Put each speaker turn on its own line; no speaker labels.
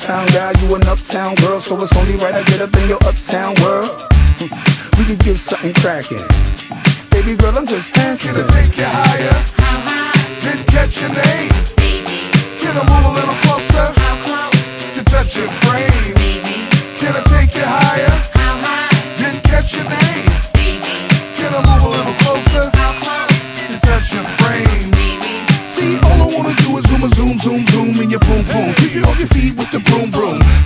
downtown guy, you an uptown girl, so it's only right I get up in your uptown world. We could get something cracking. Baby girl, I'm just asking.
Can I take you higher?
How high?
Didn't catch your name.
Baby,
Can I move a little closer?
how close?
To touch your frame.